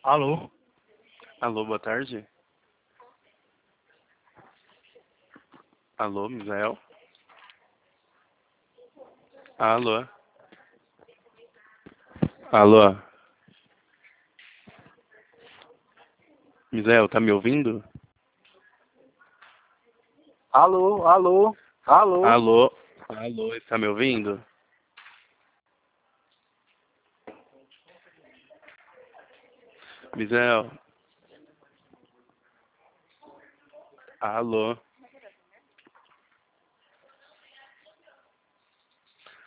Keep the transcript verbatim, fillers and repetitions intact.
Alô? Alô, boa tarde. Alô, Misael? Alô? Alô? Misael, tá me ouvindo? Alô, alô, alô. Alô? Alô, está me ouvindo? Misael? Alô?